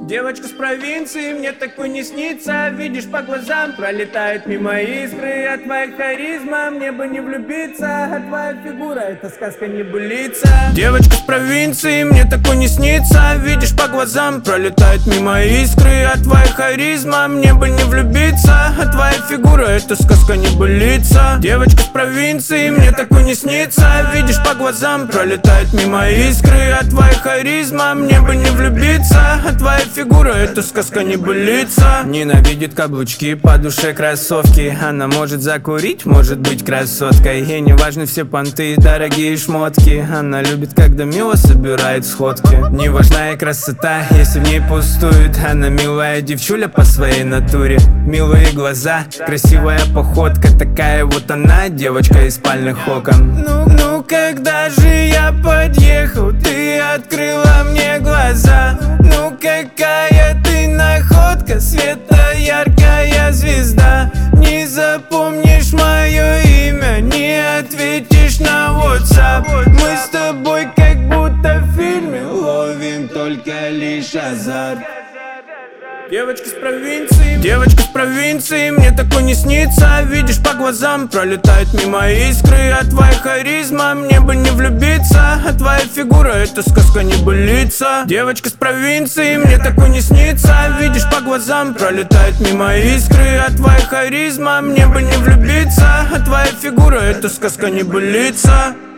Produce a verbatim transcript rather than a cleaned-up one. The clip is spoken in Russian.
Девочка с провинции, мне такой не снится. Видишь, по глазам пролетают мимо искры. А твоя харизма, мне бы не влюбиться. А твоя фигура, это сказка не былица. Девочка с провинции, мне такой не снится. Видишь, по глазам пролетают мимо искры. А твоя харизма, мне бы не влюбиться. А твоя фигура, это сказка не былица. Девочка с провинции, мне такой не снится. Видишь, по глазам пролетают мимо искры. А твоя харизма, мне бы не влюбиться. А твоя фигура, это сказка не былица. Ненавидит каблучки, по душе кроссовки. Она может закурить, может быть красоткой. Ей не важны все понты, дорогие шмотки. Она любит, когда мило собирает сходки. Не важна ей красота, если в ней пустует. Она милая девчуля по своей натуре. Милые глаза, красивая походка. Такая вот она, девочка из спальных окон. Ну, ну, когда же я подъехал, ты открыла мне глаза. Ну, какая ты находка, света яркая звезда. Не запомнишь мое имя, не ответишь на WhatsApp. Мы с тобой как будто в фильме ловим только лишь азарт. Девочка с провинции, девочка с провинции, мне такой не снится. Видишь, по глазам пролетают мимо искры. А твоя харизма, мне бы не влюбиться. А твоя фигура, это сказка не былица. Девочка с провинции, мне такой не снится. Видишь, по глазам пролетают мимо искры. А твоя харизма, мне бы не влюбиться. А твоя фигура, это сказка не былица.